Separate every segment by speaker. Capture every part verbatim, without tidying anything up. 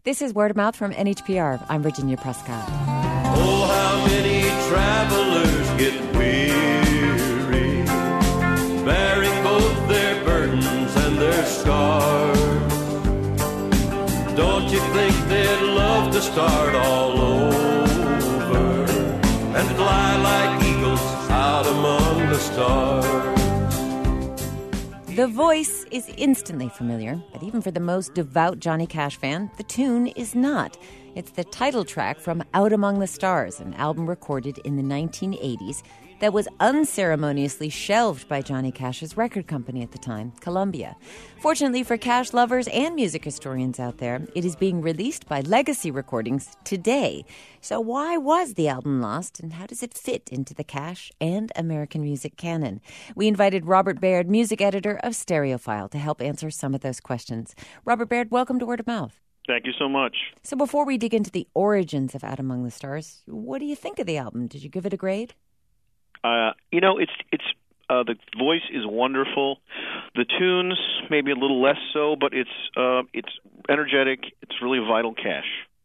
Speaker 1: This is Word of Mouth from N H P R. I'm Virginia Prescott.
Speaker 2: Oh, how many travelers get weary, bearing both their burdens and their scars. Don't you think they'd love to start all over and fly like eagles out among the stars?
Speaker 1: The voice is instantly familiar, but even for the most devout Johnny Cash fan, the tune is not. It's the title track from Out Among the Stars, an album recorded in the nineteen eighties that was unceremoniously shelved by Johnny Cash's record company at the time, Columbia. Fortunately for Cash lovers and music historians out there, it is being released by Legacy Recordings today. So why was the album lost, and how does it fit into the Cash and American music canon? We invited Robert Baird, music editor of Stereophile, to help answer some of those questions. Robert Baird, welcome to Word of Mouth.
Speaker 3: Thank you so much.
Speaker 1: So before we dig into the origins of Out Among the Stars, what do you think of the album? Did you give it a grade?
Speaker 3: Uh, you know, it's it's uh, the voice is wonderful. The tunes maybe a little less so, but it's uh, it's energetic. It's really vital Cash.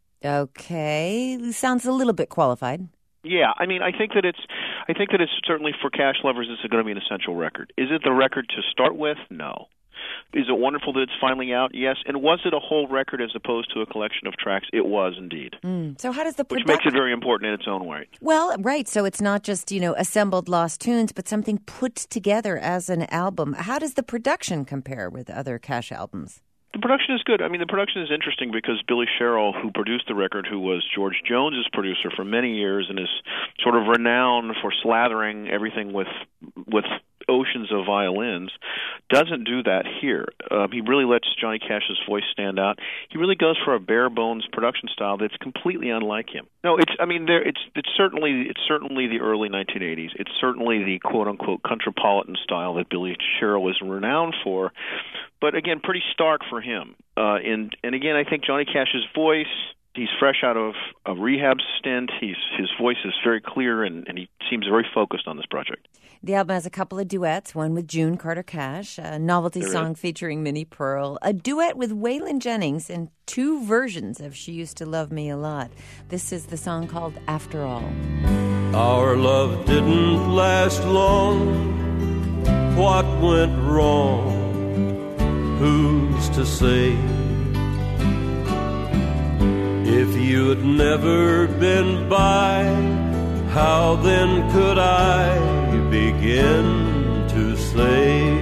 Speaker 1: Okay, sounds a little bit qualified.
Speaker 3: Yeah, I mean, I think that it's I think that it's certainly for Cash lovers. It's going to be an essential record. Is it the record to start with? No. Is it wonderful that it's finally out? Yes. And was it a whole record as opposed to a collection of tracks? It was indeed.
Speaker 1: Mm. So how does the
Speaker 3: Which
Speaker 1: production...
Speaker 3: makes it very important in its own way.
Speaker 1: Well, right. So it's not just, you know, assembled lost tunes, but something put together as an album. How does the production compare with other Cash albums?
Speaker 3: The production is good. I mean, the production is interesting because Billy Sherrill, who produced the record, who was George Jones's producer for many years and is sort of renowned for slathering everything with with oceans of violins, doesn't do that here. Um, he really lets Johnny Cash's voice stand out. He really goes for a bare bones production style that's completely unlike him. No, it's I mean there it's it's certainly it's certainly the early nineteen eighties. It's certainly the quote unquote countrypolitan style that Billy Sherrill was renowned for. But again, pretty stark for him. Uh, and and again, I think Johnny Cash's voice. He's fresh out of a rehab stint. He's his voice is very clear, and, and he seems very focused on this project.
Speaker 1: The album has a couple of duets, one with June Carter Cash, a novelty
Speaker 3: there
Speaker 1: song
Speaker 3: is.
Speaker 1: featuring Minnie Pearl, a duet with Waylon Jennings, and two versions of She Used to Love Me a Lot. This is the song called After All.
Speaker 2: Our love didn't last long. What went wrong? Who's to say? If you'd never been by, how then could I begin to say?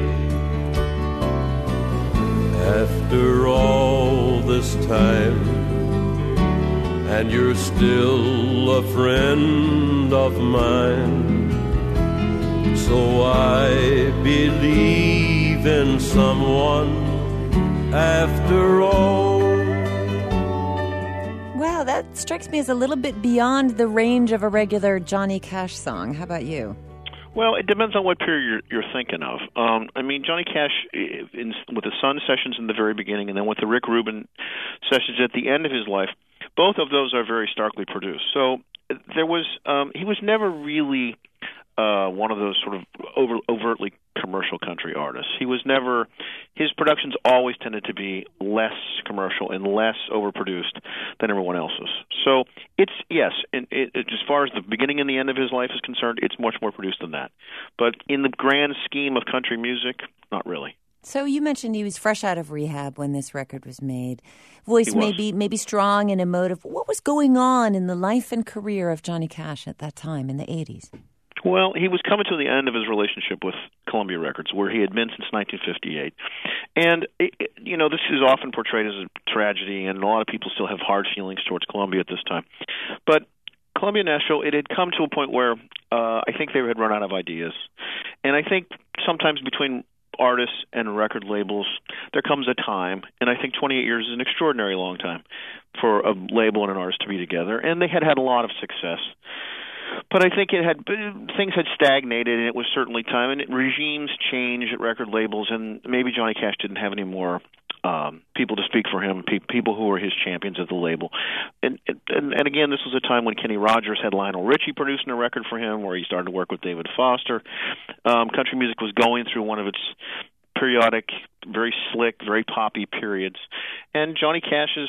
Speaker 2: After all this time, and you're still a friend of mine, so I believe in someone after all.
Speaker 1: Wow, that strikes me as a little bit beyond the range of a regular Johnny Cash song. How about you?
Speaker 3: Well, it depends on what period you're, you're thinking of. Um, I mean, Johnny Cash, in, with the Sun sessions in the very beginning and then with the Rick Rubin sessions at the end of his life, both of those are very starkly produced. So there was, um, he was never really uh, one of those sort of over, overtly commercial country artists. He was never, his productions always tended to be less commercial and less overproduced than everyone else's. So it's, yes, it, it, as far as the beginning and the end of his life is concerned, it's much more produced than that. But in the grand scheme of country music, not really.
Speaker 1: So you mentioned he was fresh out of rehab when this record was made. Voice
Speaker 3: He was.
Speaker 1: maybe maybe strong and emotive. What was going on in the life and career of Johnny Cash at that time in the eighties?
Speaker 3: Well, he was coming to the end of his relationship with Columbia Records, where he had been since nineteen fifty-eight. And, it, it, you know, this is often portrayed as a tragedy, and a lot of people still have hard feelings towards Columbia at this time. But Columbia Nashville, it had come to a point where uh, I think they had run out of ideas. And I think sometimes between artists and record labels, there comes a time, and I think twenty-eight years is an extraordinarily long time for a label and an artist to be together, and they had had a lot of success. But I think it had things had stagnated, and it was certainly time. And it, regimes change at record labels, and maybe Johnny Cash didn't have any more um, people to speak for him, pe- people who were his champions at the label. And, and and again, this was a time when Kenny Rogers had Lionel Richie producing a record for him, where he started to work with David Foster. Um, country music was going through one of its periodic, very slick, very poppy periods, and Johnny Cash's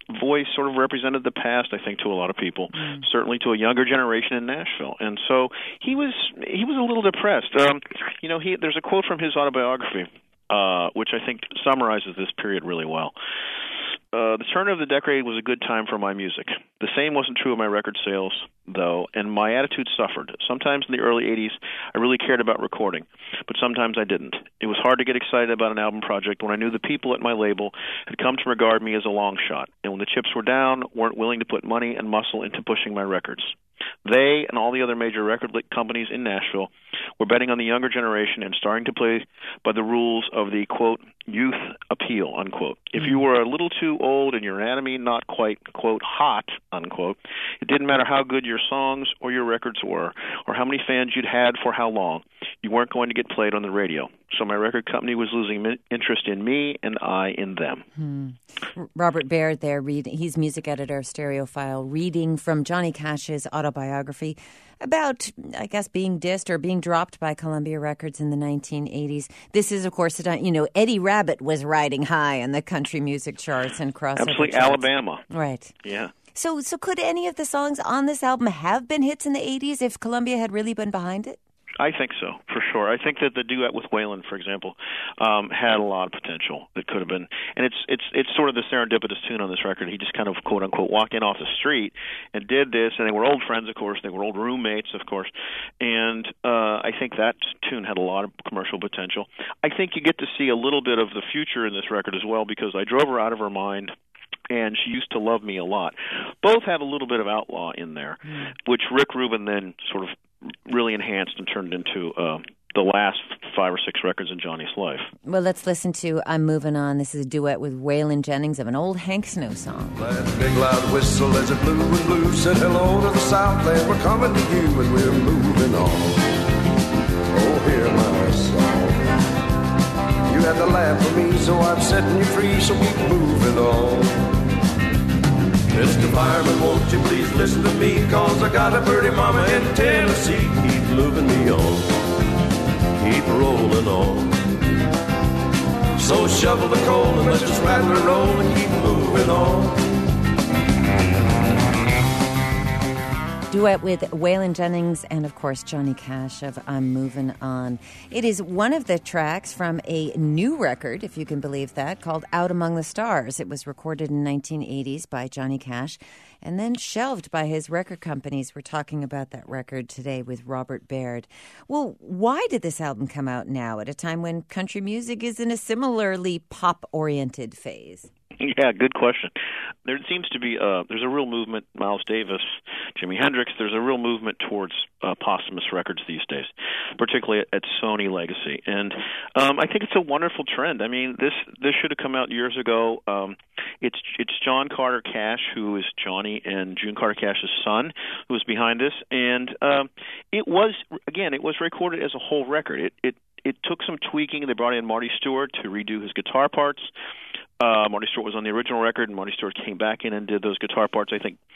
Speaker 3: voice sort of represented the past, I think, to a lot of people, mm. certainly to a younger generation in Nashville. And so he was he was a little depressed. Um, you know, he there's a quote from his autobiography, uh, which I think summarizes this period really well. Uh, the turn of the decade was a good time for my music. The same wasn't true of my record sales, though, and my attitude suffered. Sometimes in the early eighties, I really cared about recording, but sometimes I didn't. It was hard to get excited about an album project when I knew the people at my label had come to regard me as a long shot, and when the chips were down, weren't willing to put money and muscle into pushing my records. They and all the other major record companies in Nashville were betting on the younger generation and starting to play by the rules of the, quote, youth appeal, unquote. If you were a little too old and your anatomy not quite, quote, hot, unquote, it didn't matter how good your songs or your records were or how many fans you'd had for how long. You weren't going to get played on the radio. So my record company was losing interest in me and I in them.
Speaker 1: Hmm. Robert Baird there, read, he's music editor of Stereophile, reading from Johnny Cash's autobiography about, I guess, being dissed or being dropped by Columbia Records in the nineteen eighties. This is, of course, the time, you know, Eddie Rabbitt was riding high in the country music charts and crossover
Speaker 3: Absolutely,
Speaker 1: charts.
Speaker 3: Alabama.
Speaker 1: Right.
Speaker 3: Yeah.
Speaker 1: So, so could any of the songs on this album have been hits in the eighties if Columbia had really been behind it?
Speaker 3: I think so, for sure. I think that the duet with Waylon, for example, um, had a lot of potential that could have been. And it's it's it's sort of the serendipitous tune on this record. He just kind of, quote unquote, walked in off the street and did this. And they were old friends, of course. They were old roommates, of course. And uh, I think that tune had a lot of commercial potential. I think you get to see a little bit of the future in this record as well, because I Drove Her Out of Her Mind and She Used to Love Me a Lot both have a little bit of outlaw in there, mm. which Rick Rubin then sort of really enhanced and turned into uh, the last five or six records in Johnny's life.
Speaker 1: Well, let's listen to I'm Moving On. This is a duet with Waylon Jennings of an old Hank Snow song.
Speaker 4: That big loud whistle as it blew and blew said hello to the Southland. We're coming to you and we're moving on. Oh, hear my song. You had to laugh for me, so I'm setting you free, so keep moving on. Mister Fireman, won't you please listen to me, cause I got a birdie mama in Tennessee. Keep moving me on, keep rolling on. So shovel the coal and let's just rattle and roll and keep moving on.
Speaker 1: Duet with Waylon Jennings and, of course, Johnny Cash of I'm Moving On. It is one of the tracks from a new record, if you can believe that, called Out Among the Stars. It was recorded in the nineteen eighties by Johnny Cash and then shelved by his record companies. We're talking about that record today with Robert Baird. Well, why did this album come out now at a time when country music is in a similarly pop-oriented phase?
Speaker 3: Yeah, good question. There seems to be uh, there's a real movement. Miles Davis, Jimi Hendrix. There's a real movement towards uh, posthumous records these days, particularly at, at Sony Legacy, and um, I think it's a wonderful trend. I mean, this this should have come out years ago. Um, it's it's John Carter Cash, who is Johnny and June Carter Cash's son, who was behind this, and um, it was again it was recorded as a whole record. It it it took some tweaking. They brought in Marty Stewart to redo his guitar parts. Uh, Marty Stewart was on the original record, and Marty Stewart came back in and did those guitar parts, I think,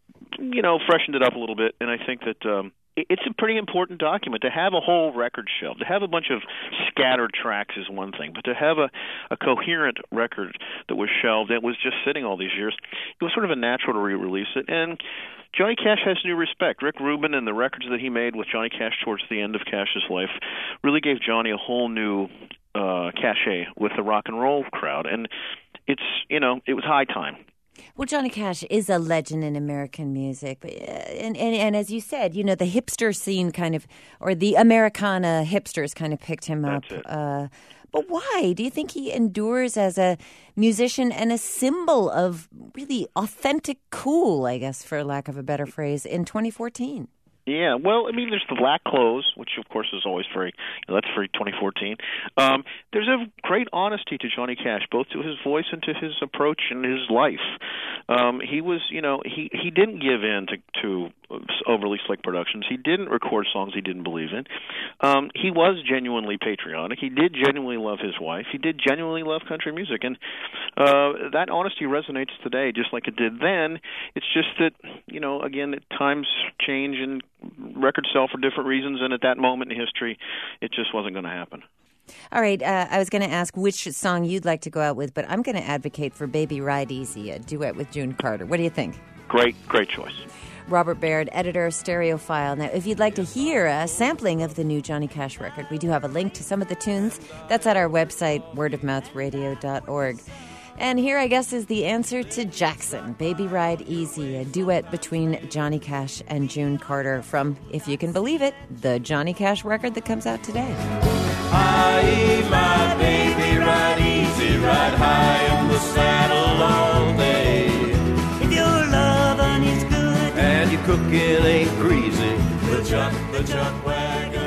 Speaker 3: you know, freshened it up a little bit. And I think that um, it, it's a pretty important document. To have a whole record shelved, to have a bunch of scattered tracks is one thing, but to have a, a coherent record that was shelved and was just sitting all these years, it was sort of a natural to re-release it. And Johnny Cash has new respect. Rick Rubin and the records that he made with Johnny Cash towards the end of Cash's life really gave Johnny a whole new Uh, cachet with the rock and roll crowd, and it's you know it was high time.
Speaker 1: Well, Johnny Cash is a legend in American music, but, uh, and, and and as you said, you know the hipster scene kind of, or the Americana hipsters kind of picked him up.
Speaker 3: That's it.
Speaker 1: Uh, but why do you think he endures as a musician and a symbol of really authentic cool, I guess, for lack of a better phrase, in twenty fourteen?
Speaker 3: Yeah, well, I mean, there's the black clothes, which, of course, is always very, you know, that's very twenty fourteen. Um, there's a great honesty to Johnny Cash, both to his voice and to his approach and his life. Um, he was, you know, he, he didn't give in to, to overly slick productions. He didn't record songs he didn't believe in. Um, he was genuinely patriotic. He did genuinely love his wife. He did genuinely love country music. And uh, that honesty resonates today just like it did then. It's just that, you know, again, times change and records sell for different reasons, and at that moment in history, it just wasn't going to happen.
Speaker 1: All right, uh, I was going to ask which song you'd like to go out with, but I'm going to advocate for Baby Ride Easy, a duet with June Carter. What do you think?
Speaker 3: Great, great choice.
Speaker 1: Robert Baird, editor of Stereophile. Now, if you'd like to hear a sampling of the new Johnny Cash record, we do have a link to some of the tunes. That's at our website, word of mouth radio dot org. And here, I guess, is the answer to Jackson, Baby Ride Easy, a duet between Johnny Cash and June Carter from, if you can believe it, the Johnny Cash record that comes out today.
Speaker 2: Aye, my baby, ride easy, ride high in the saddle all day.
Speaker 5: If your lovin' is good
Speaker 2: And your cooking ain't greasy, the chuck, the chuck wagon